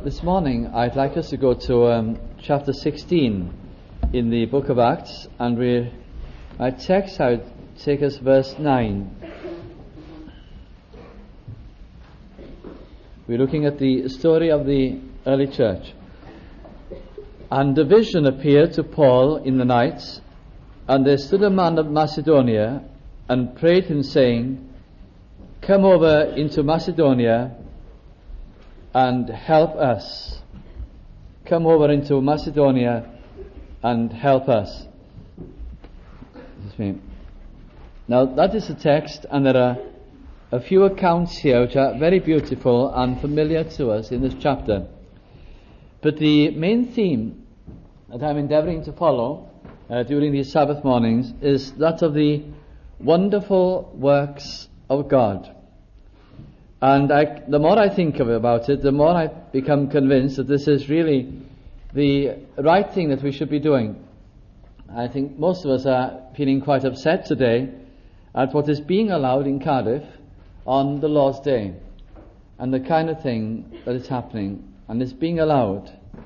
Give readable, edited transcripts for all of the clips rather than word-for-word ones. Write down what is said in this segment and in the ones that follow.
This morning I'd like us to go to chapter 16 in the book of Acts, and my text I would take us verse 9. We're looking at the story of the early church. And a vision appeared to Paul in the night, and there stood a man of Macedonia and prayed him, saying, "Come over into Macedonia and help us." Come over into Macedonia and help us. Now that is the text, and there are a few accounts here which are very beautiful and familiar to us in this chapter. But the main theme that I'm endeavouring to follow during these Sabbath mornings is that of the wonderful works of God. And the more I think about it, the more I become convinced that this is really the right thing that we should be doing. I think most of us are feeling quite upset today at what is being allowed in Cardiff on the Lord's Day, and the kind of thing that is happening and is being allowed.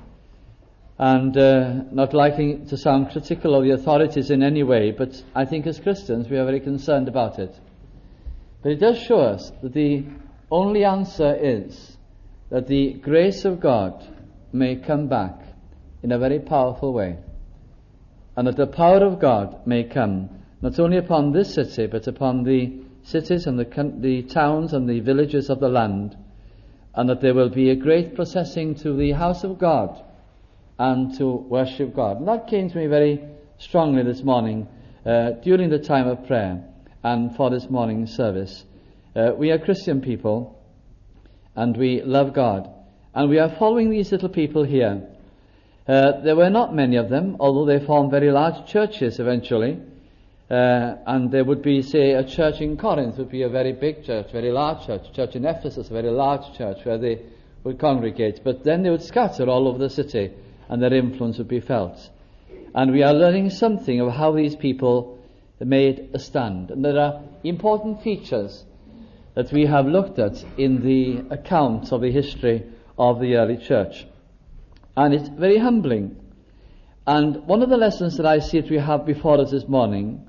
And not likely to sound critical of the authorities in any way, but I think as Christians we are very concerned about it. But it does show us that the only answer is that the grace of God may come back in a very powerful way, and that the power of God may come not only upon this city but upon the cities and the towns and the villages of the land, and that there will be a great processing to the house of God and to worship God. And that came to me very strongly this morning during the time of prayer and for this morning's service. We are Christian people, and we love God, and we are following these little people here. There were not many of them, although they formed very large churches eventually, and there would be, say, a church in Corinth would be a very big church, very large church. Church in Ephesus, a very large church where they would congregate, but then they would scatter all over the city, and their influence would be felt. And we are learning something of how these people made a stand, and there are important features that we have looked at in the accounts of the history of the early church. And it's very humbling. And one of the lessons that I see that we have before us this morning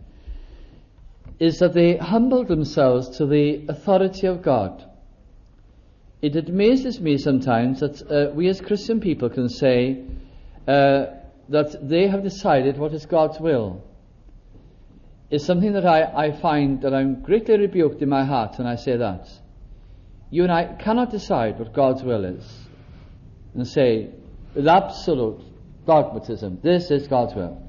is that they humbled themselves to the authority of God. It amazes me sometimes that we as Christian people can say that they have decided what is God's will. Is something that I find that I'm greatly rebuked in my heart when I say that. You and I cannot decide what God's will is and say with absolute dogmatism, this is God's will.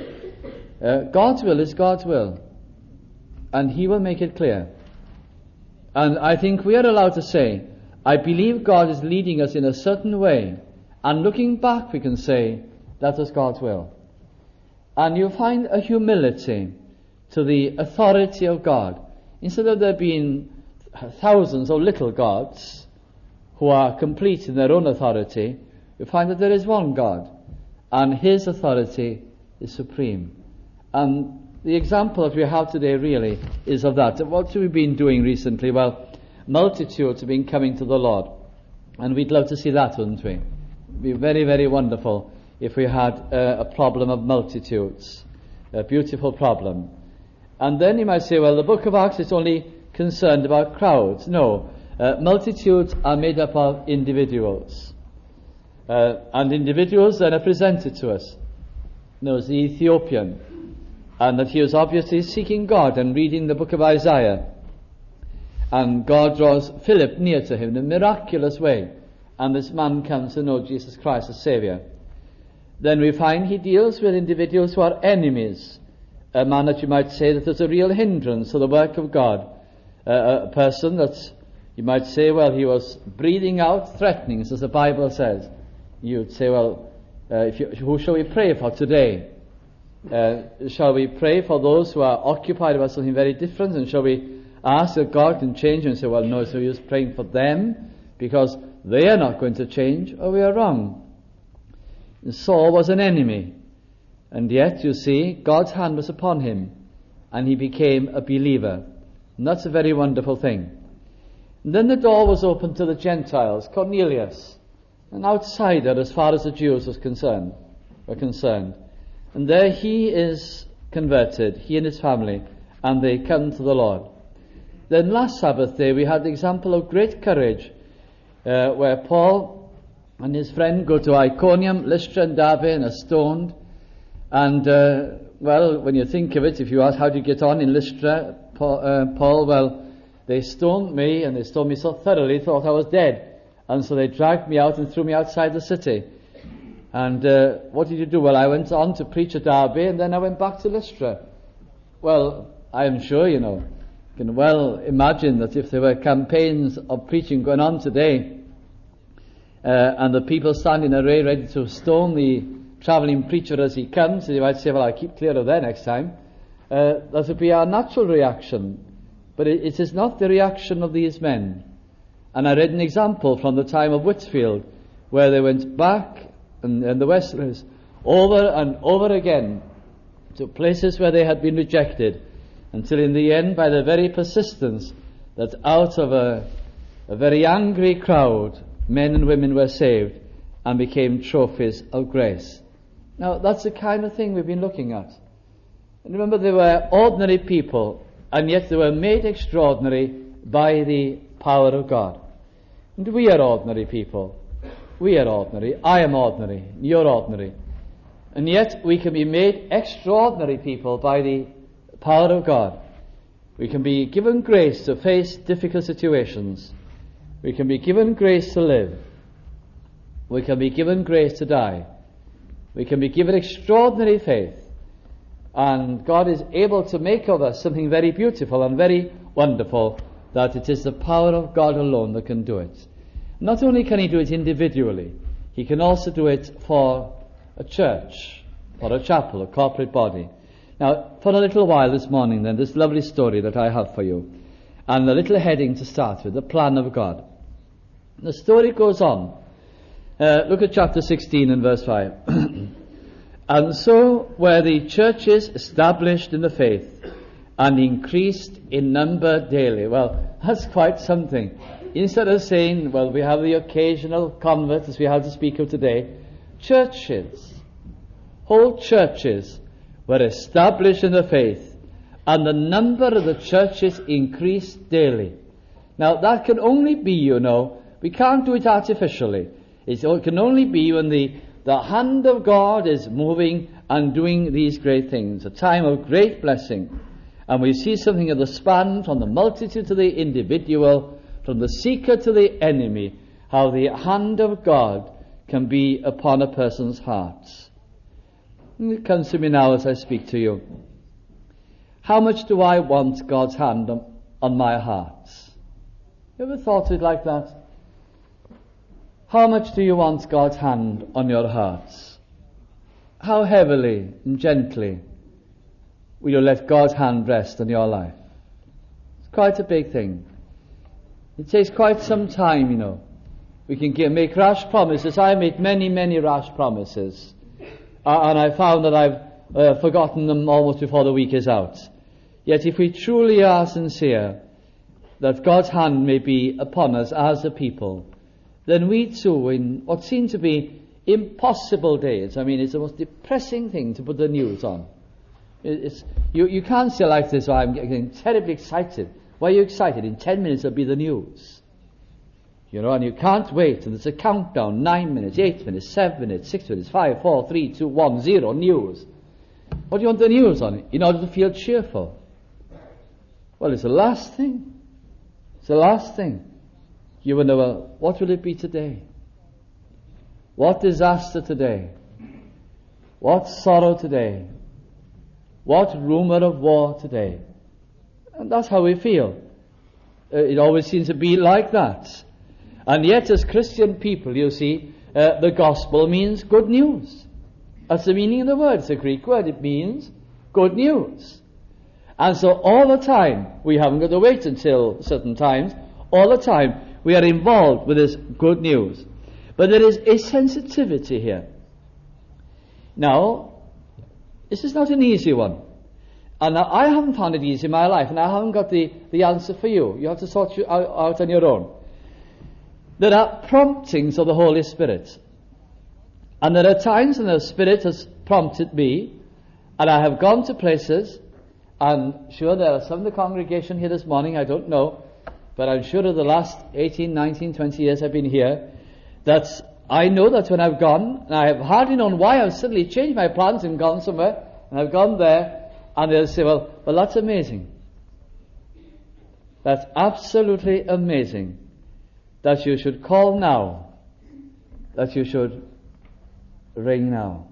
God's will is God's will, and He will make it clear. And I think we are allowed to say, I believe God is leading us in a certain way, and looking back we can say, that was God's will. And you find a humility to the authority of God. Instead of there being thousands of little gods who are complete in their own authority, you find that there is one God, and His authority is supreme. And the example that we have today really is of that. What have we been doing recently? Well, multitudes have been coming to the Lord, and we'd love to see that, wouldn't we? It would be very, very wonderful if we had a problem of multitudes, a beautiful problem. And then you might say, well, the book of Acts is only concerned about crowds. No, multitudes are made up of individuals. And individuals then are presented to us. There was the Ethiopian, and that he was obviously seeking God and reading the book of Isaiah. And God draws Philip near to him in a miraculous way, and this man comes to know Jesus Christ as Saviour. Then we find he deals with individuals who are enemies. A man that you might say that is a real hindrance to the work of God. A person that you might say, well, he was breathing out threatenings, as the Bible says. You'd say, well, who shall we pray for today? Shall we pray for those who are occupied about something very different? And shall we ask that God can change? And say, well, no, so you're praying for them because they are not going to change, or we are wrong. And Saul was an enemy. And yet, you see, God's hand was upon him, and he became a believer. And that's a very wonderful thing. And then the door was opened to the Gentiles. Cornelius, an outsider as far as the Jews were concerned. And there he is converted, he and his family, and they come to the Lord. Then last Sabbath day we had the example of great courage, where Paul and his friend go to Iconium, Lystra and Derbe, and are stoned. And, well, when you think of it, if you ask how do you get on in Lystra, Paul, well, they stoned me, and they stoned me so thoroughly, thought I was dead. And so they dragged me out and threw me outside the city. And what did you do? Well, I went on to preach at Derbe, and then I went back to Lystra. Well, I am sure, you can well imagine that if there were campaigns of preaching going on today, and the people stand in array ready to stone the travelling preacher as he comes, and you might say, well, I'll keep clear of there next time. That would be our natural reaction. But it is not the reaction of these men. And I read an example from the time of Whitfield, where they went back, and the Wesleyans, over and over again, to places where they had been rejected, until in the end, by their very persistence, that out of a very angry crowd, men and women were saved and became trophies of grace. Now, that's the kind of thing we've been looking at. And remember, they were ordinary people, and yet they were made extraordinary by the power of God. And we are ordinary people. We are ordinary. I am ordinary. You're ordinary. And yet we can be made extraordinary people by the power of God. We can be given grace to face difficult situations. We can be given grace to live. We can be given grace to die. We can be given extraordinary faith. And God is able to make of us something very beautiful and very wonderful, that it is the power of God alone that can do it. Not only can he do it individually, he can also do it for a church, for a chapel, a corporate body. Now, for a little while this morning then, this lovely story that I have for you, and a little heading to start with, the plan of God. The story goes on. Look at chapter 16 and verse 5. And so were the churches established in the faith and increased in number daily. Well, that's quite something. Instead of saying, well, we have the occasional convert, as we have to speak of today, churches, whole churches, were established in the faith, and the number of the churches increased daily. Now, that can only be, we can't do it artificially. It can only be when the hand of God is moving and doing these great things, a time of great blessing. And we see something of the span from the multitude to the individual, from the seeker to the enemy, how the hand of God can be upon a person's heart. And it comes to me now as I speak to you. How much do I want God's hand on my heart? You ever thought of it like that? How much do you want God's hand on your hearts? How heavily and gently will you let God's hand rest on your life? It's quite a big thing. It takes quite some time, We can make rash promises. I made many, many rash promises. And I found that I've forgotten them almost before the week is out. Yet if we truly are sincere that God's hand may be upon us as a people, then we too, in what seem to be impossible days, it's the most depressing thing to put the news on. You can't say like this, I'm getting terribly excited. Why are you excited? In 10 minutes it'll be the news. And you can't wait, and there's a countdown, 9 minutes, 8 minutes, 7 minutes, 6 minutes, 5, 4, 3, 2, 1, 0, news. What do you want the news on? In order to feel cheerful. Well, it's the last thing. It's the last thing. You will know, what will it be today? What disaster today? What sorrow today? What rumor of war today? And that's how we feel. It always seems to be like that. And yet, as Christian people, you see, the gospel means good news. That's the meaning of the word. It's a Greek word. It means good news. And so all the time, we haven't got to wait until certain times, all the time we are involved with this good news. But there is a sensitivity here. Now, this is not an easy one. And I haven't found it easy in my life, and I haven't got the answer for you. You have to sort it out on your own. there are promptings of the Holy Spirit. And there are times when the Spirit has prompted me, and I have gone to places, and sure there are some in the congregation here this morning, I don't know, but I'm sure of the last 18, 19, 20 years I've been here, that I know that when I've gone, and I have hardly known why I've suddenly changed my plans and gone somewhere, and I've gone there, and they'll say, well, that's amazing. That's absolutely amazing that you should call now, that you should ring now.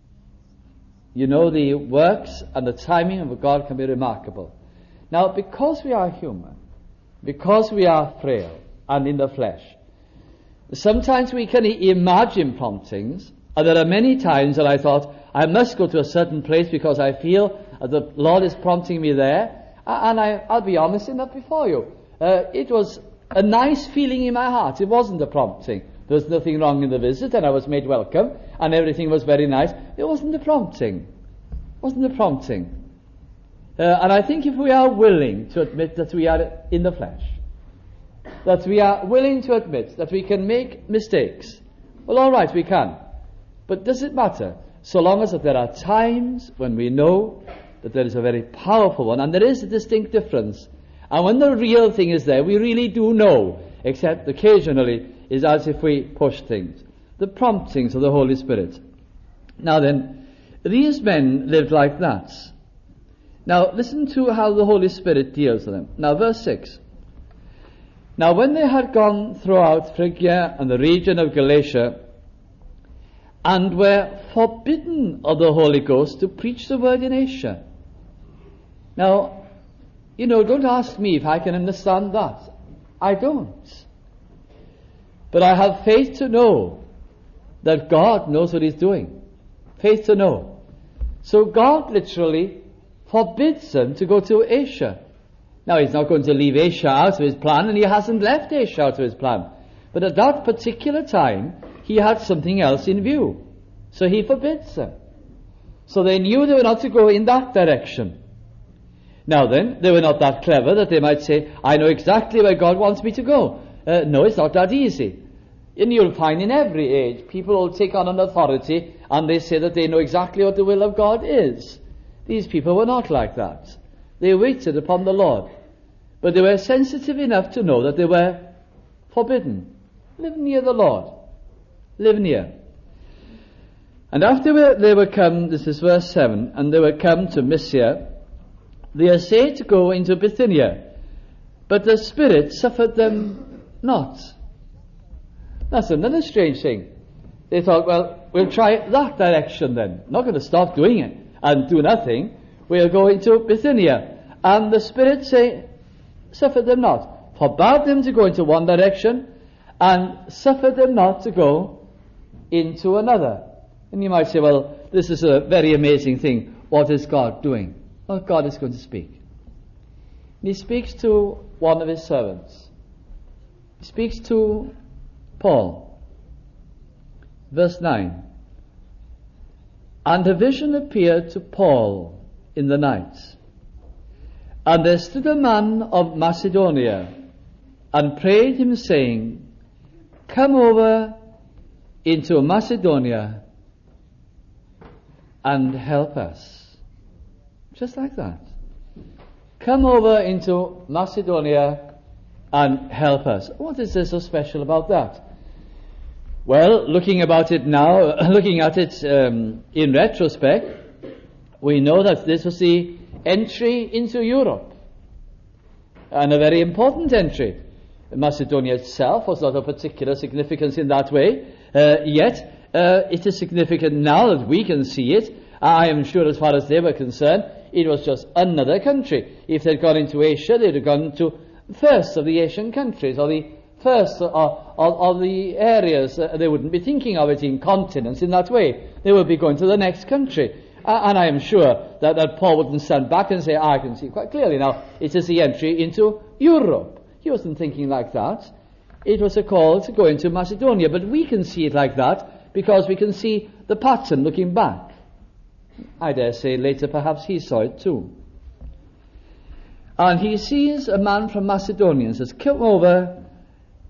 You know, the works and the timing of God can be remarkable. Now, because we are human, because we are frail and in the flesh, sometimes we can imagine promptings, and there are many times that I thought, I must go to a certain place because I feel the Lord is prompting me there, and I'll be honest enough before you. It was a nice feeling in my heart. It wasn't a prompting. There was nothing wrong in the visit, and I was made welcome, and everything was very nice. It wasn't a prompting. It wasn't a prompting. And I think if we are willing to admit that we are in the flesh, that we are willing to admit that we can make mistakes, well, all right, we can. But does it matter? So long as that there are times when we know that there is a very powerful one, and there is a distinct difference. And when the real thing is there, we really do know, except occasionally is as if we push things. The promptings of the Holy Spirit. Now then, these men lived like that. Now listen to how the Holy Spirit deals with them. Now verse 6. Now when they had gone throughout Phrygia and the region of Galatia, and were forbidden of the Holy Ghost to preach the word in Asia. Now, don't ask me if I can understand that. I don't. But I have faith to know that God knows what He's doing. Faith to know. So God literally forbids them to go to Asia. Now, He's not going to leave Asia out of His plan, and He hasn't left Asia out of His plan. But at that particular time, He had something else in view. So He forbids them. So they knew they were not to go in that direction. Now then, they were not that clever that they might say, I know exactly where God wants me to go. No, it's not that easy. And you'll find in every age, people will take on an authority and they say that they know exactly what the will of God is. These people were not like that. They waited upon the Lord. But they were sensitive enough to know that they were forbidden. Live near the Lord. Live near. And after they were come, this is verse 7, and they were come to Mysia, they essayed to go into Bithynia, but the Spirit suffered them not. That's another strange thing. They thought, well, we'll try that direction then. Not going to stop doing it and do nothing. We'll go into Bithynia. And the Spirit suffered them not. Forbade them to go into one direction and suffered them not to go into another. And you might say, well, this is a very amazing thing. What is God doing? Well, God is going to speak. And He speaks to one of His servants. He speaks to Paul. Verse 9. And a vision appeared to Paul in the night. And there stood a man of Macedonia and prayed him, saying, Come over into Macedonia and help us. Just like that. Come over into Macedonia and help us. What is there so special about that? Well, looking at it in retrospect, we know that this was the entry into Europe, and a very important entry. Macedonia itself was not of particular significance in that way, yet it is significant now that we can see it. I am sure as far as they were concerned, it was just another country. If they'd gone into Asia, they'd have gone to the first of the Asian countries, or the first of the areas. They wouldn't be thinking of it in continents in that way. They would be going to the next country. And I am sure that Paul wouldn't stand back and say, I can see quite clearly now, it is the entry into Europe. He wasn't thinking like that. It was a call to go into Macedonia. But we can see it like that because we can see the pattern looking back. I dare say later perhaps he saw it too. And he sees a man from Macedonia and says, Come over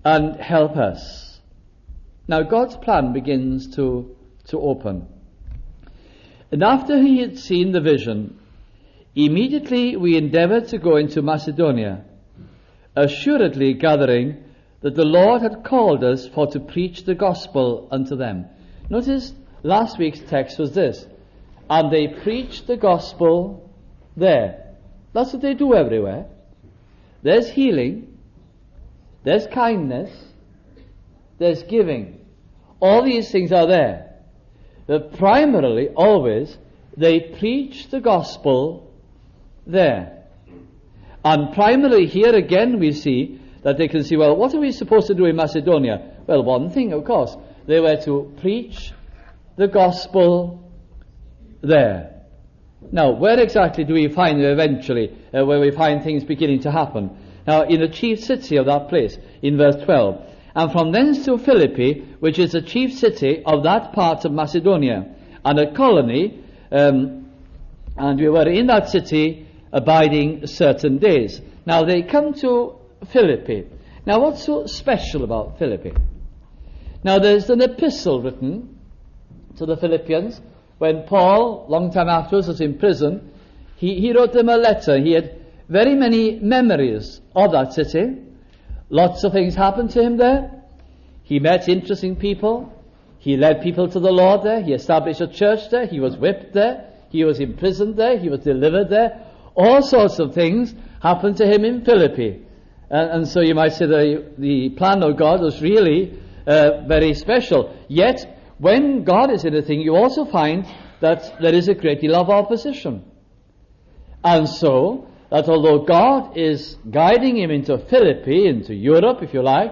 and help us. Now God's plan begins to open. And after he had seen the vision, immediately we endeavoured to go into Macedonia, assuredly gathering that the Lord had called us for to preach the gospel unto them. Notice last week's text was this, and they preached the gospel there. That's what they do everywhere. There's healing, there's kindness, there's giving. All these things are there. But primarily, always, they preach the gospel there. And primarily here again we see that they can see, well, what are we supposed to do in Macedonia? Well, one thing, of course, they were to preach the gospel there. Now, where exactly do we find it eventually, where we find things beginning to happen? Now, in the chief city of that place, in verse 12. And from thence to Philippi, which is the chief city of that part of Macedonia, and a colony, and we were in that city abiding certain days. Now, they come to Philippi. Now, what's so special about Philippi? Now, there's an epistle written to the Philippians when Paul, long time afterwards, was in prison. He wrote them a letter. He had very many memories of that city. Lots of things happened to him there. He met interesting people. He led people to the Lord there. He established a church there. He was whipped there. He was imprisoned there. He was delivered there. All sorts of things happened to him in Philippi. And so you might say the plan of God was really very special. Yet, when God is in a thing, you also find that there is a great deal of opposition. And so, that although God is guiding him into Philippi, into Europe, if you like,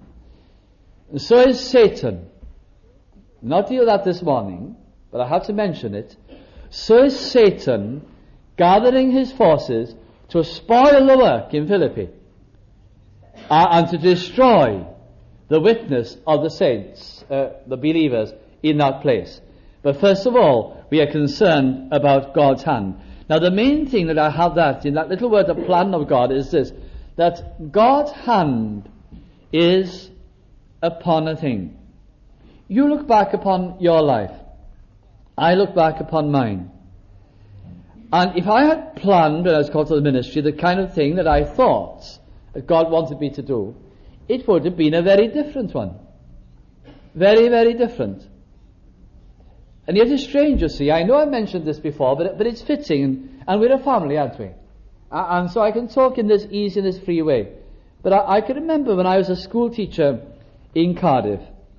so is Satan. Not deal with that this morning, but I have to mention it. So is Satan gathering his forces to spoil the work in Philippi and to destroy the witness of the saints, the believers in that place. But first of all, we are concerned about God's hand. Now, the main thing that I have that in that little word, the plan of God, is this, that God's hand is upon a thing. You look back upon your life. I look back upon mine. And if I had planned, when I was called to the ministry, the kind of thing that I thought that God wanted me to do, it would have been a very different one. Very, very different. And yet it's strange, you see. I know I've mentioned this before, but it's fitting, and we're a family, aren't we? And so I can talk in this easy, in this free way. But I can remember when I was a school teacher in Cardiff,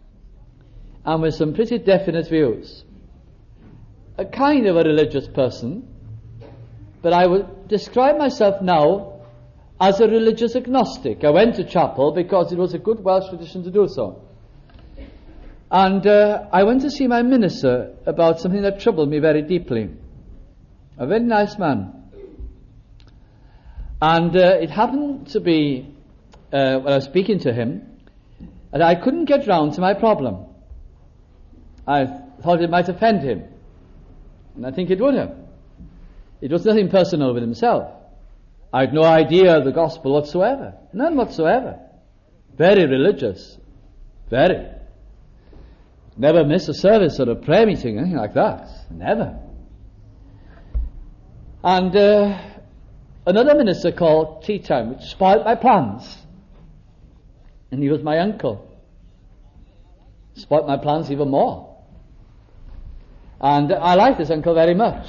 and with some pretty definite views. A kind of a religious person, but I would describe myself now as a religious agnostic. I went to chapel because it was a good Welsh tradition to do so. And I went to see my minister about something that troubled me very deeply. A very nice man. And it happened to be, when I was speaking to him, that I couldn't get round to my problem. I thought it might offend him. And I think it would have. It was nothing personal with himself. I had no idea of the gospel whatsoever. None whatsoever. Very religious. Very. Never miss a service or a prayer meeting, anything like that. Never. And another minister called Tea Time, which spoiled my plans. And he was my uncle. Spoiled my plans even more. And I liked this uncle very much.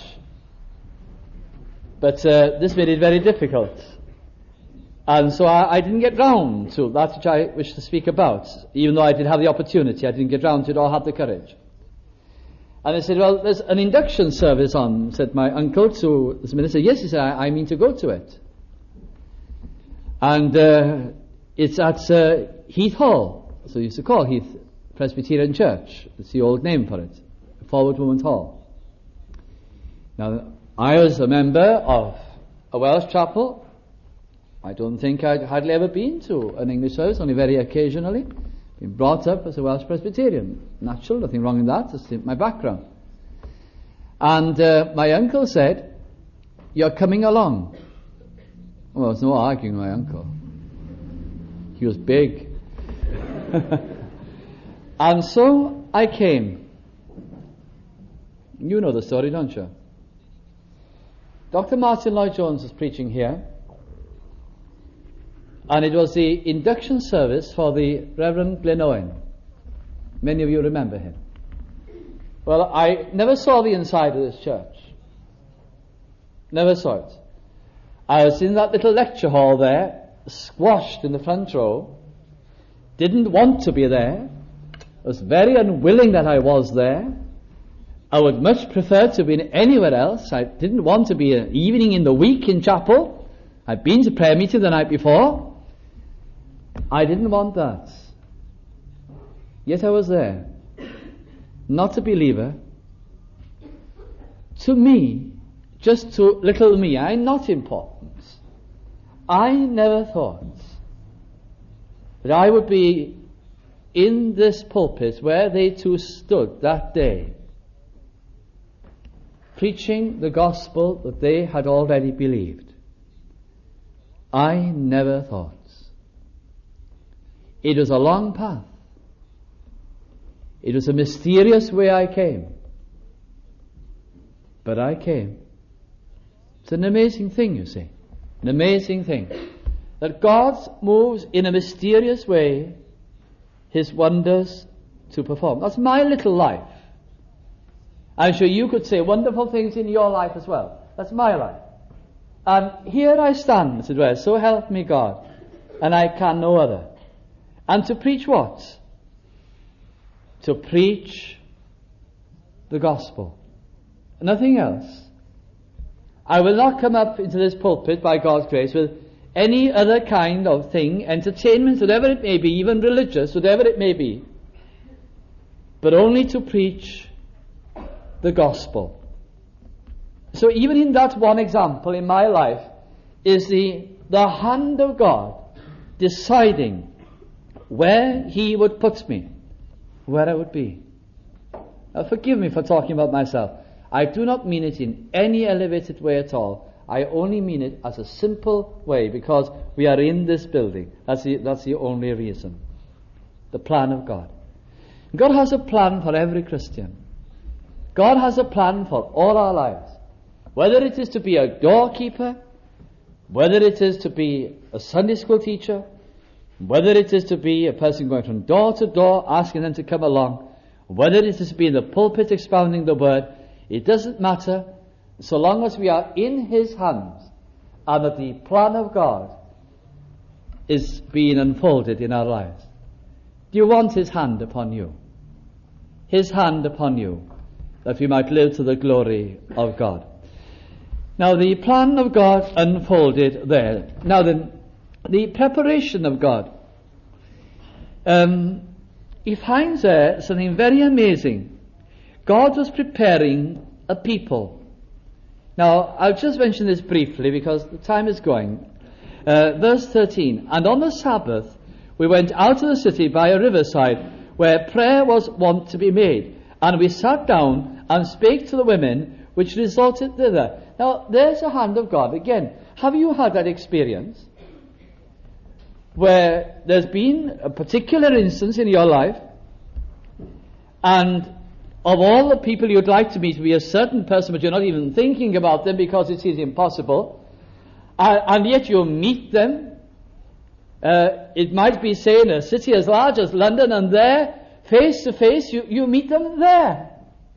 But this made it very difficult. And so I didn't get round to that which I wished to speak about. Even though I did have the opportunity, I didn't get round to it or have the courage. And I said, well, there's an induction service on, said my uncle to this minister. Yes, he said, I mean to go to it. And it's at Heath Hall. So we used to call Heath Presbyterian Church. It's the old name for it. Forward Women's Hall. Now, I was a member of a Welsh chapel. I don't think I'd hardly ever been to an English service, only very occasionally. Been brought up as a Welsh Presbyterian. Natural, nothing wrong in that, it's my background. And my uncle said, you're coming along. Well, there was no arguing with my uncle. He was big. And so I came. You know the story, don't you? Dr. Martin Lloyd-Jones was preaching here, and it was the induction service for the Reverend Glyn Owen. Many of you remember him. Well, I never saw the inside of this church. Never saw it. I was in that little lecture hall there, squashed in the front row. Didn't want to be there. Was very unwilling that I was there. I would much prefer to have been anywhere else. I didn't want to be an evening in the week in chapel. I'd been to prayer meeting the night before. I didn't want that. Yet I was there. Not a believer. To me, just to little me, I'm not important. I never thought that I would be in this pulpit where they two stood that day, preaching the gospel that they had already believed. I never thought. It was a long path. It was a mysterious way I came. But I came. It's an amazing thing, you see. An amazing thing. That God moves in a mysterious way His wonders to perform. That's my little life. I'm sure you could say wonderful things in your life as well. That's my life. And here I stand, as it were, so help me God, and I can no other. And to preach what? To preach the gospel. Nothing else. I will not come up into this pulpit, by God's grace, with any other kind of thing, entertainment, whatever it may be, even religious, whatever it may be, but only to preach the gospel. So even in that one example in my life is the hand of God deciding where He would put me, where I would be. Now forgive me for talking about myself. I do not mean it in any elevated way at all. I only mean it as a simple way, because we are in this building. That's the only reason. The plan of God. God has a plan for every Christian. God has a plan for all our lives. Whether it is to be a doorkeeper, whether it is to be a Sunday school teacher, whether it is to be a person going from door to door asking them to come along, whether it is to be in the pulpit expounding the word, it doesn't matter, so long as we are in His hands and that the plan of God is being unfolded in our lives. Do you want His hand upon you? His hand upon you, that we might live to the glory of God. Now the plan of God unfolded there. Now then, the preparation of God. He finds there something very amazing. God was preparing a people. Now, I'll just mention this briefly because the time is going. Verse 13, and on the Sabbath we went out of the city by a riverside where prayer was wont to be made, and we sat down and spake to the women which resorted thither. Now, there's a hand of God again. Have you had that experience where there's been a particular instance in your life, and of all the people you'd like to meet, be a certain person, but you're not even thinking about them because it is impossible, and yet you meet them? It might be, say, in a city as large as London, and there, face to face, you meet them there.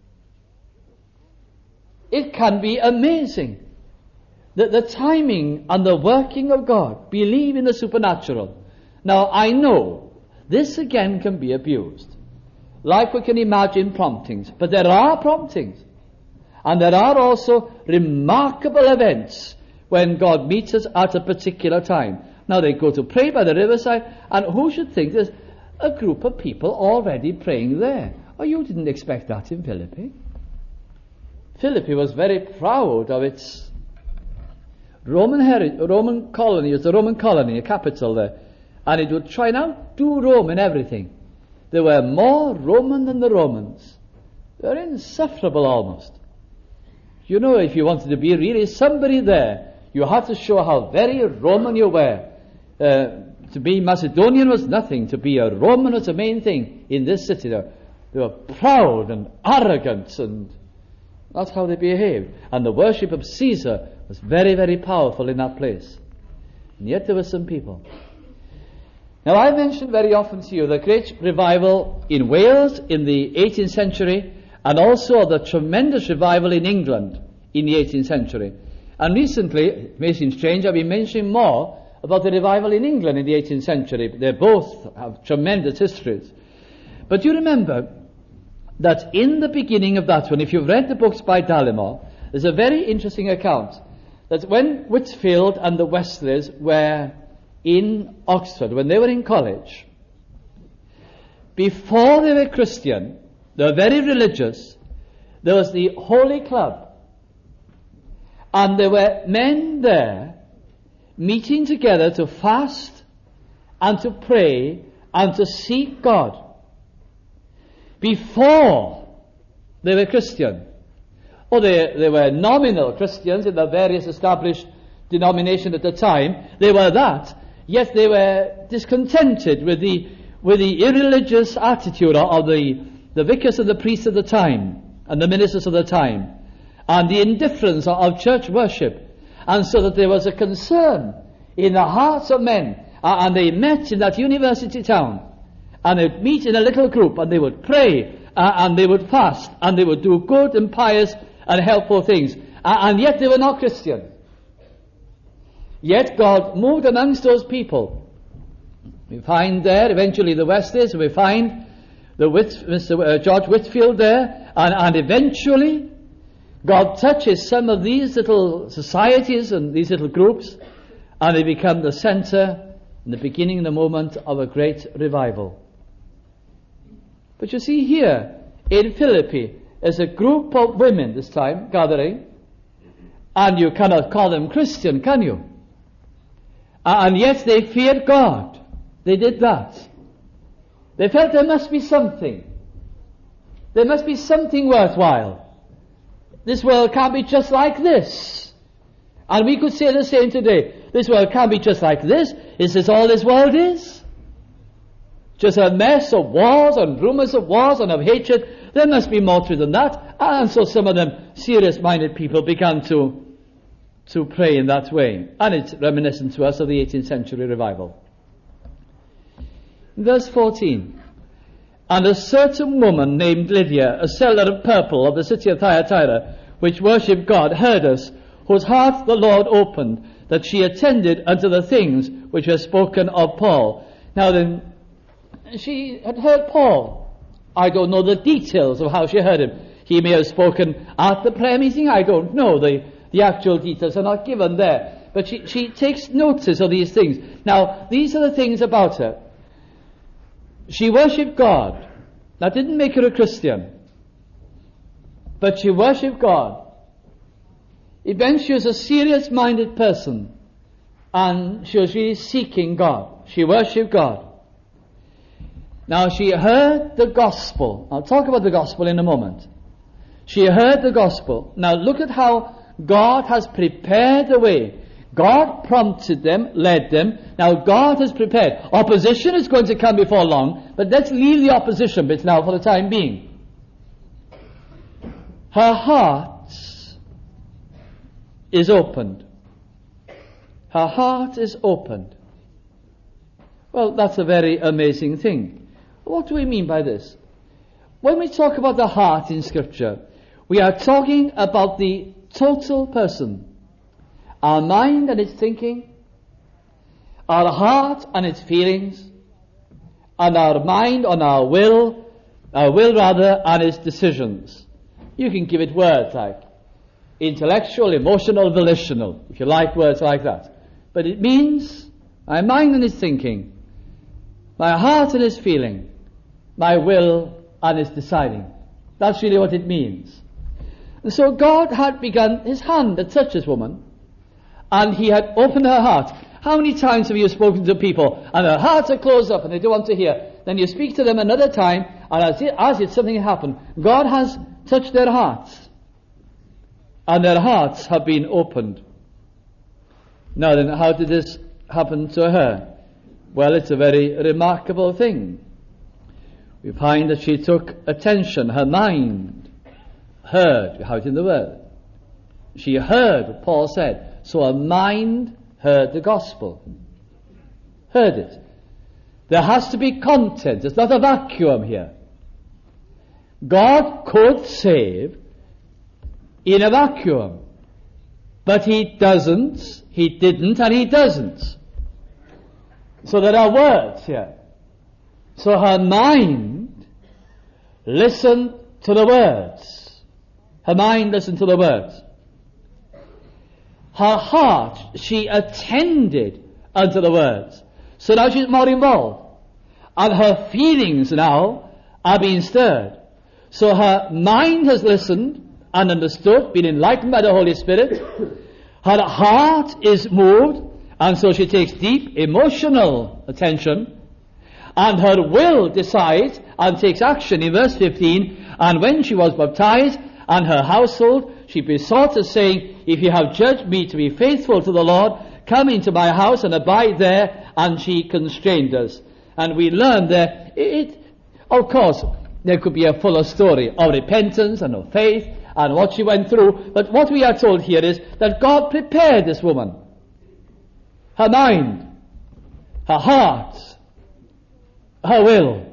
It can be amazing. The timing and the working of God. Believe in the supernatural. Now, I know this again can be abused. Like we can imagine promptings. But there are promptings. And there are also remarkable events when God meets us at a particular time. Now, they go to pray by the riverside, and who should think there's a group of people already praying there? Oh, you didn't expect that in Philippi. Philippi was very proud of its Roman colony. It was a Roman colony, a capital there. And it would try and outdo Rome in everything. They were more Roman than the Romans. They were insufferable almost. You know, if you wanted to be really somebody there, you had to show how very Roman you were. To be Macedonian was nothing. To be a Roman was the main thing in this city. They were proud and arrogant, and that's how they behaved. And the worship of Caesar was very, very powerful in that place. And yet there were some people. Now, I mentioned very often to you the great revival in Wales in the 18th century, and also the tremendous revival in England in the 18th century. And recently, it may seem strange, I've been mentioning more about the revival in England in the 18th century. They both have tremendous histories. But you remember that in the beginning of that one, if you've read the books by Dallimore, there's a very interesting account that when Whitefield and the Wesleys were in Oxford, when they were in college, before they were Christian, they were very religious, there was the Holy Club, and there were men there meeting together to fast and to pray and to seek God before they were Christian. Oh, they were nominal Christians in the various established denominations at the time. They were that, yet they were discontented with the irreligious attitude of the vicars and the priests of the time and the ministers of the time, and the indifference of church worship. And so that there was a concern in the hearts of men, and they met in that university town, and they'd meet in a little group, and they would pray, and they would fast, and they would do good and pious and helpful things, and yet they were not Christian. Yet God moved amongst those people. We find there eventually the Wesleys, we find Mr. George Whitefield there, and eventually God touches some of these little societies and these little groups, and they become the center and the beginning, the moment of a great revival. But you see here in Philippi, there's a group of women this time gathering, and you cannot call them Christian, can you? And yet they feared God. They did that. They felt there must be something. There must be something worthwhile. This world can't be just like this. And we could say the same today. This world can't be just like this. Is this all this world is? Just a mess of wars and rumors of wars and of hatred. There must be more to it than that. And so some of them serious-minded people began to pray in that way. And it's reminiscent to us of the 18th century revival. Verse 14. And a certain woman named Lydia, a seller of purple of the city of Thyatira, which worshipped God, heard us, whose heart the Lord opened, that she attended unto the things which were spoken of Paul. Now then, she had heard Paul. I don't know the details of how she heard him. He may have spoken at the prayer meeting. I don't know. The actual details are not given there. But she takes notice of these things. Now, these are the things about her. She worshipped God. That didn't make her a Christian. But she worshipped God. Then she was a serious-minded person. And she was really seeking God. She worshipped God. Now she heard the gospel. I'll talk about the gospel in a moment. She heard the gospel. Now look at how God has prepared the way. God prompted them, led them. Now God has prepared. Opposition is going to come before long, but let's leave the opposition bit now for the time being. Her heart is opened. Her heart is opened. Well, that's a very amazing thing. What do we mean by this? When we talk about the heart in Scripture, we are talking about the total person. Our mind and its thinking, our heart and its feelings, and our mind and our will and its decisions. You can give it words like intellectual, emotional, volitional, if you like words like that. But it means my mind and its thinking, my heart and its feeling, my will and its deciding. That's really what it means. And so God had begun, his hand had touched this woman, and he had opened her heart. How many times have you spoken to people and their hearts are closed up and they don't want to hear? Then you speak to them another time, and as if something happened, God has touched their hearts, and their hearts have been opened. Now then, how did this happen to her? Well, it's a very remarkable thing. We find that she took attention, her mind heard, how it in the word. She heard what Paul said. So her mind heard the gospel. Heard it. There has to be content. It's not a vacuum here. God could save in a vacuum. But He doesn't, He didn't, and He doesn't. So there are words here. So her mind listened to the words. Her mind listened to the words. Her heart, she attended unto the words. So now she's more involved. And her feelings now are being stirred. So her mind has listened and understood, been enlightened by the Holy Spirit. Her heart is moved, and so she takes deep emotional attention. And her will decides and takes action in verse 15. And when she was baptized and her household, she besought us, saying, if you have judged me to be faithful to the Lord, come into my house and abide there. And she constrained us. And we learn there, of course, there could be a fuller story of repentance and of faith and what she went through. But what we are told here is that God prepared this woman. Her mind, her heart, her will.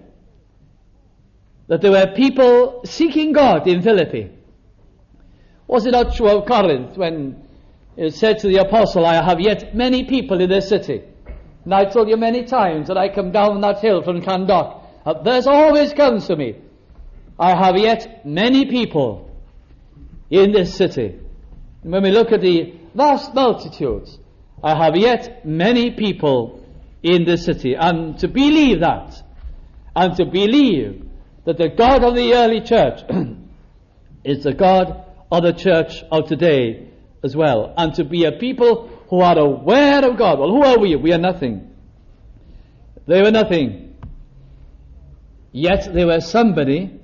That there were people seeking God in Philippi. Was it not true of Corinth when it said to the apostle, I have yet many people in this city? And I told you many times that I come down that hill from Clondalk. A verse always comes to me. I have yet many people in this city. And when we look at the vast multitudes, I have yet many people in this city. And to believe that, and to believe that the God of the early church is the God of the church of today as well. And to be a people who are aware of God. Well, who are we? We are nothing. They were nothing. Yet they were somebody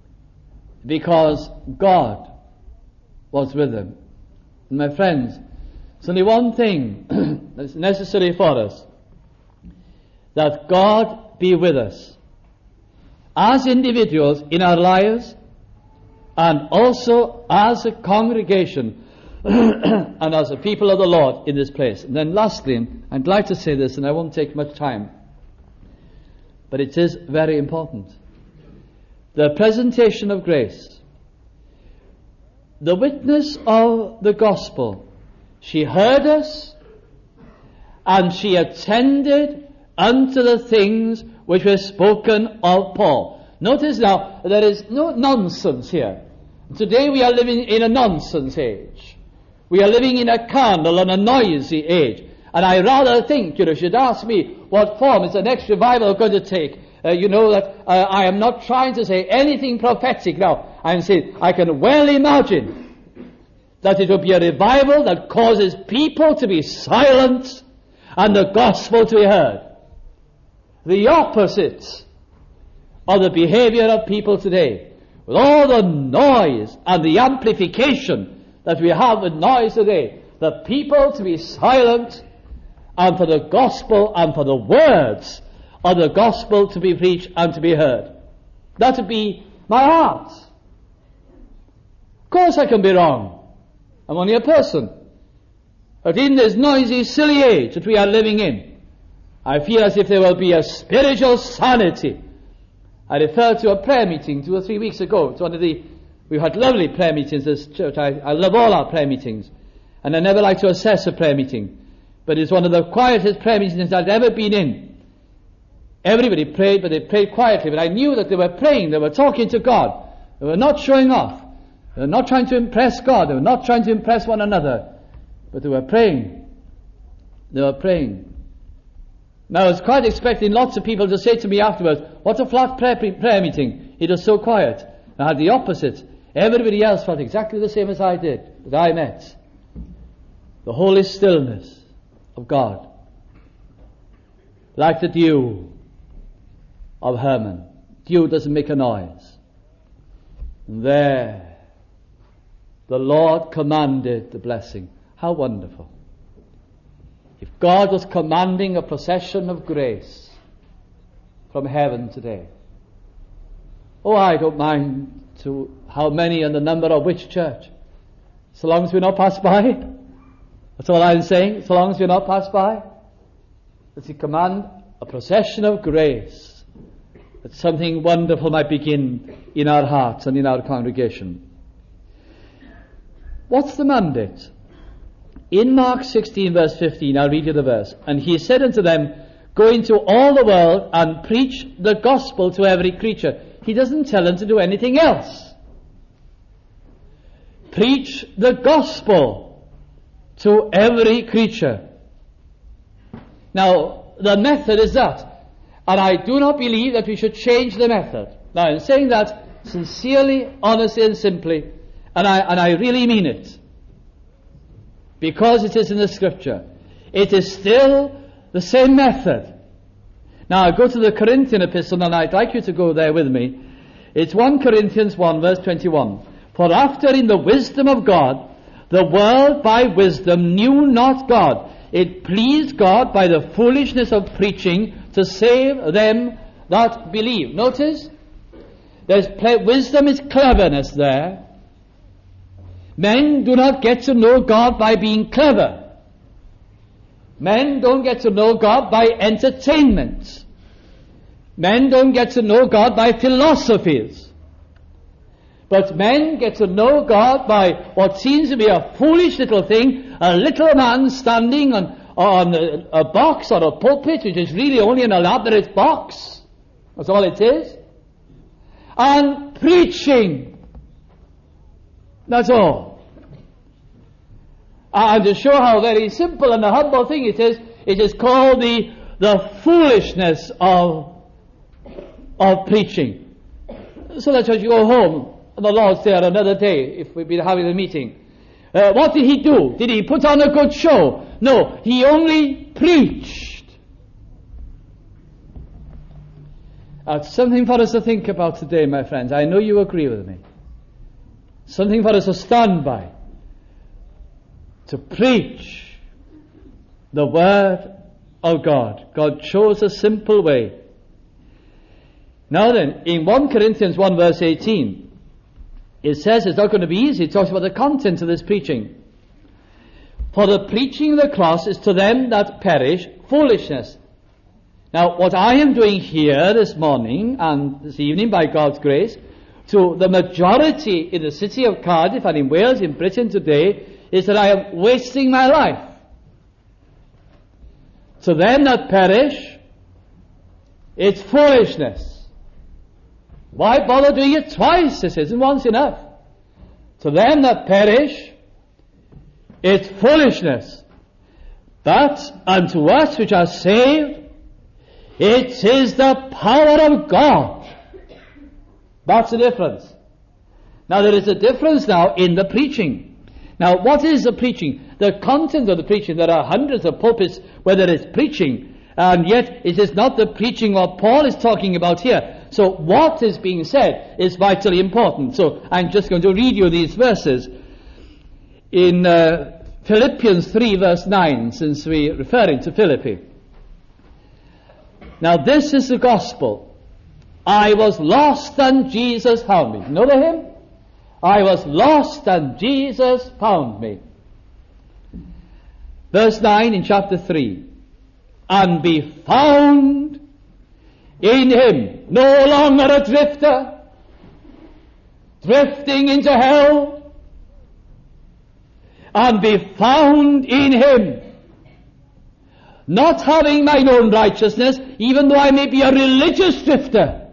because God was with them. And my friends, there's only one thing that's necessary for us. That God be with us. As individuals in our lives and also as a congregation and as a people of the Lord in this place. And then lastly, I'd like to say this, and I won't take much time, but it is very important. The presentation of grace, the witness of the gospel. She heard us, and she attended unto the things which were spoken of Paul. Notice now, there is no nonsense here. Today we are living in a nonsense age. We are living in a carnal and a noisy age. And I rather think, should ask me what form is the next revival going to take. That I am not trying to say anything prophetic now. I'm saying I can well imagine that it will be a revival that causes people to be silent and the gospel to be heard. The opposite of the behavior of people today. With all the noise and the amplification that we have with noise today, the people to be silent and for the gospel and for the words of the gospel to be preached and to be heard. That would be my heart. Of course I can be wrong. I'm only a person. But in this noisy, silly age that we are living in, I feel as if there will be a spiritual sanity. I referred to a prayer meeting 2 or 3 weeks ago. It's one of we've had lovely prayer meetings as church. I love all our prayer meetings. And I never like to assess a prayer meeting. But it's one of the quietest prayer meetings I've ever been in. Everybody prayed, but they prayed quietly. But I knew that they were praying, they were talking to God. They were not showing off. They were not trying to impress God. They were not trying to impress one another. But they were praying. They were praying. Now I was quite expecting lots of people to say to me afterwards, what a flat prayer meeting. It was so quiet. I had the opposite. Everybody else felt exactly the same as I did, that I met. The holy stillness of God. Like the dew of Hermon. Dew doesn't make a noise. And there, the Lord commanded the blessing. How wonderful. If God was commanding a procession of grace from heaven today. Oh, I don't mind to how many and the number of which church, so long as we not pass by. That's all I'm saying, so long as we not pass by. Does he command a procession of grace, that something wonderful might begin in our hearts and in our congregation. What's the mandate? In Mark 16 verse 15, I'll read you the verse. And he said unto them, go into all the world and preach the gospel to every creature. He doesn't tell them to do anything else. Preach the gospel to every creature. Now, the method is that. And I do not believe that we should change the method. Now, I'm saying that sincerely, honestly, and simply, and I really mean it. Because it is in the Scripture. It is still the same method. Now, I go to the Corinthian epistle, and I'd like you to go there with me. It's 1 Corinthians 1, verse 21. For after in the wisdom of God, the world by wisdom knew not God. It pleased God by the foolishness of preaching to save them that believe. Notice, wisdom is cleverness there. Men do not get to know God by being clever. Men don't get to know God by entertainment. Men don't get to know God by philosophies. But men get to know God by what seems to be a foolish little thing, a little man standing on a box or a pulpit, which is really only an elaborate box. That's all it is. And preaching. That's all. And to show how very simple and a humble thing it is called the foolishness of preaching. So that as you go home on the Lord's Day or another day, if we've been having a meeting, what did he do? Did he put on a good show? No, he only preached. That's something for us to think about today, my friends. I know you agree with me. Something for us to stand by. To preach the Word of God. God chose a simple way. Now then, in 1 Corinthians 1 verse 18, it says it's not going to be easy. It talks about the content of this preaching. For the preaching of the cross is to them that perish foolishness. Now, what I am doing here this morning and this evening by God's grace, to the majority in the city of Cardiff and in Wales, in Britain today, is that I am wasting my life. To them that perish, it's foolishness. Why bother doing it twice? This isn't once enough. To them that perish, it's foolishness. But unto us which are saved, it is the power of God. That's the difference. Now there is a difference now in the preaching. Now what is the preaching? The content of the preaching. There are hundreds of pulpits where there is preaching, and yet it is not the preaching what Paul is talking about here. So what is being said is vitally important. So I'm just going to read you these verses. In Philippians 3 verse 9, since we're referring to Philippi. Now this is the gospel. I was lost and Jesus found me. Know the hymn? I was lost and Jesus found me. Verse 9 in chapter 3. And be found in him, no longer a drifter, drifting into hell, and be found in him, not having mine own righteousness, even though I may be a religious drifter,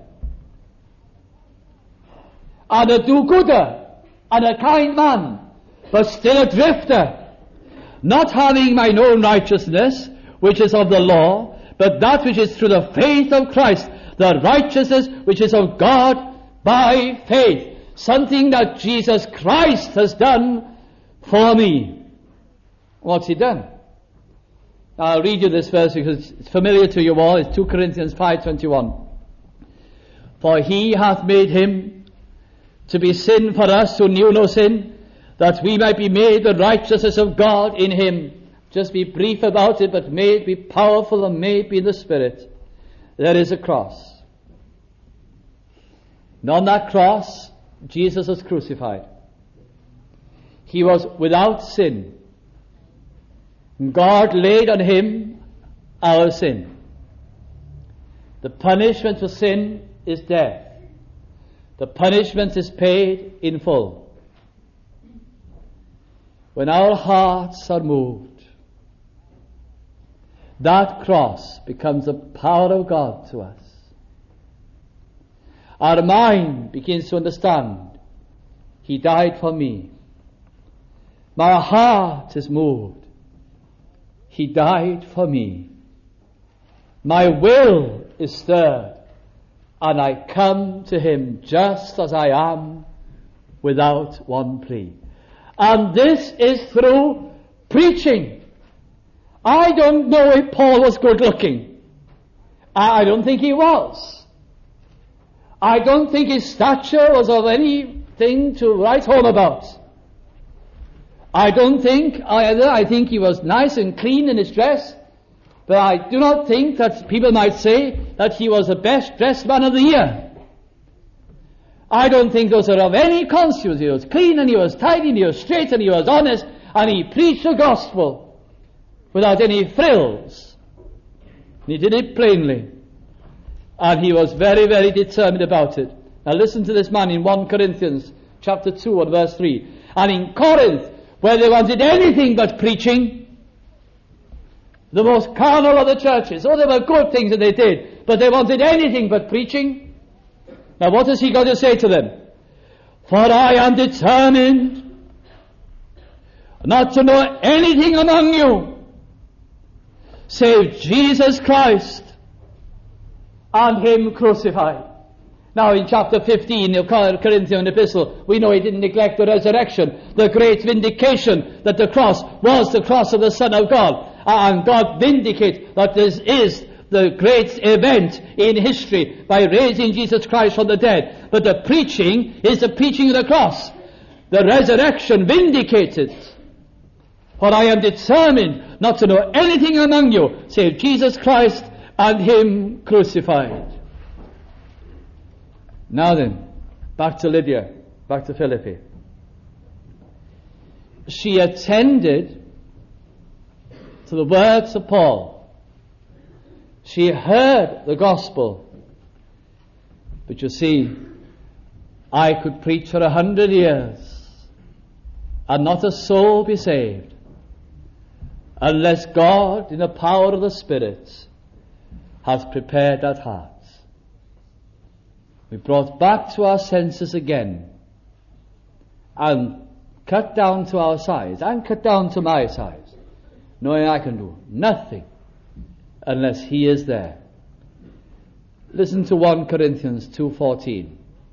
and a do-gooder, and a kind man, but still a drifter, not having mine own righteousness, which is of the law, but that which is through the faith of Christ, the righteousness which is of God by faith. Something that Jesus Christ has done for me. What's he done? I'll read you this verse because it's familiar to you all. It's 2 Corinthians 5:21. For he hath made him to be sin for us who knew no sin, that we might be made the righteousness of God in him. just be brief about it, but may it be powerful and may it be in the Spirit. There is a cross. And on that cross, Jesus was crucified. He was without sin. God laid on him our sin. The punishment for sin is death. The punishment is paid in full. When our hearts are moved, that cross becomes the power of God to us. Our mind begins to understand, He died for me. My heart is moved. He died for me. My will is stirred, and I come to Him just as I am, without one plea. And this is through preaching. I don't know if Paul was good looking. I don't think he was. I don't think his stature was of anything to write home about. I don't think either. I think he was nice and clean in his dress, but I do not think that people might say that he was the best dressed man of the year. I don't think those are of any consequence. He was clean and he was tidy and he was straight and he was honest and he preached the gospel without any frills. And he did it plainly. And he was very, very determined about it. Now listen to this man in 1 Corinthians chapter 2 and verse 3. And in Corinth, where they wanted anything but preaching, the most carnal of the churches, there were good things that they did, but they wanted anything but preaching. Now what has he got to say to them? For I am determined not to know anything among you save Jesus Christ and Him crucified. Now in chapter 15 of Corinthian epistle, we know he didn't neglect the resurrection, the great vindication that the cross was the cross of the Son of God. And God vindicates that this is the great event in history by raising Jesus Christ from the dead. But the preaching is the preaching of the cross. The resurrection vindicates it. For I am determined not to know anything among you save Jesus Christ and Him crucified. Now then, back to Lydia, back to Philippi. She attended to the words of Paul. She heard the gospel. But you see, I could preach for 100 years and not a soul be saved unless God, in the power of the Spirit, has prepared that heart. We brought back to our senses again and cut down to our size and cut down to my size, knowing I can do nothing unless He is there. Listen to 1 Corinthians 2:14.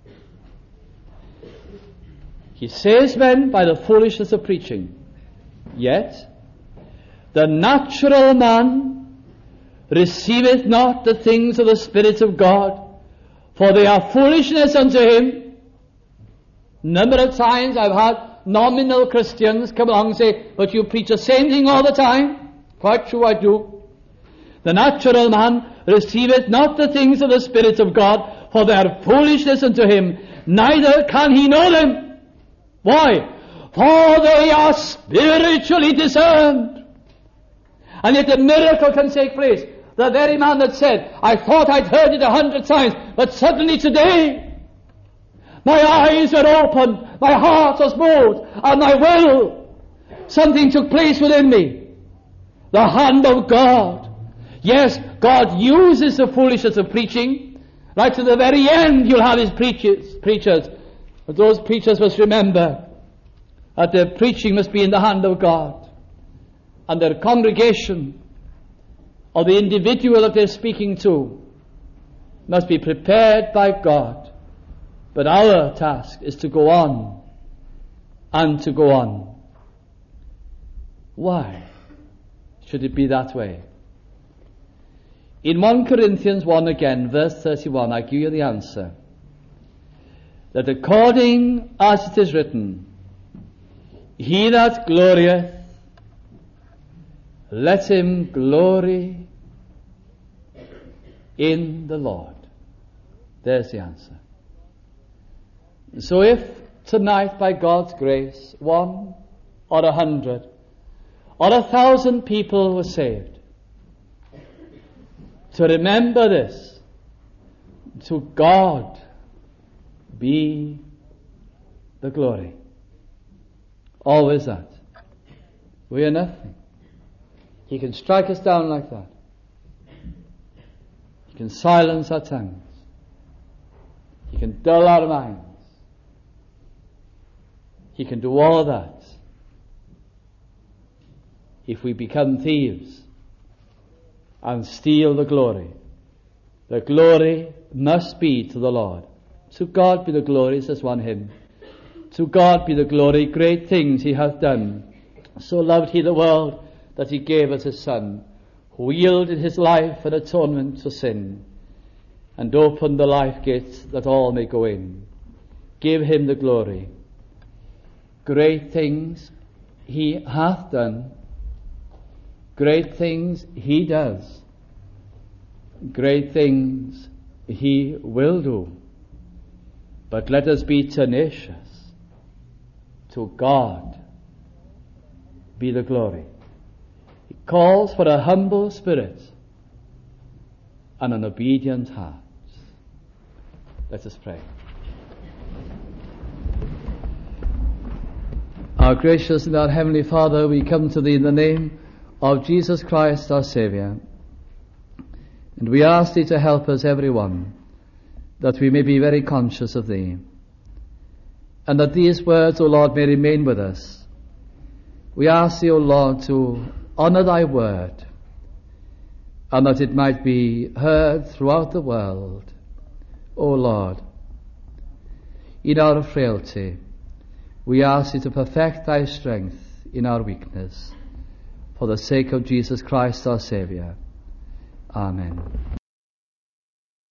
He saves men by the foolishness of preaching, yet the natural man receiveth not the things of the Spirit of God, for they are foolishness unto him. Number of times I've had nominal Christians come along and say, but you preach the same thing all the time. Quite true, I do. The natural man receiveth not the things of the Spirit of God, for they are foolishness unto him, neither can he know them. Why? For they are spiritually discerned. And yet a miracle can take place. The very man that said, I thought I'd heard it 100 times, but suddenly today, my eyes were opened, my heart was moved, and my will, something took place within me. The hand of God. Yes, God uses the foolishness of preaching. Right to the very end you'll have His preachers. But those preachers must remember that their preaching must be in the hand of God. And their congregation, or the individual that they're speaking to, must be prepared by God. But our task is to go on and to go on. Why should it be that way? In 1 Corinthians 1 again, verse 31, I give you the answer. That according as it is written, He that glorieth, Let him glory in the Lord. There's the answer. So if tonight, by God's grace, 1 or 100 or 1,000 people were saved, to remember this, to God be the glory. Always that. We are nothing. He can strike us down like that. He can silence our tongues. He can dull our minds. He can do all that if we become thieves and steal the glory. The glory must be to the Lord. To God be the glory, says one hymn. To God be the glory, great things he hath done. So loved he the world that he gave us his Son, who yielded his life an atonement for sin, and opened the life gates that all may go in. Give him the glory. Great things he hath done. Great things he does. Great things he will do. But let us be tenacious. To God be the glory. He calls for a humble spirit and an obedient heart. Let us pray. Our gracious and our heavenly Father, we come to thee in the name of Jesus Christ our Saviour, and we ask thee to help us every one, that we may be very conscious of thee, and that these words, O Lord, may remain with us. We ask thee, O Lord, to honour thy word, and that it might be heard throughout the world. O Lord, in our frailty, we ask thee to perfect thy strength in our weakness, for the sake of Jesus Christ our Saviour. Amen.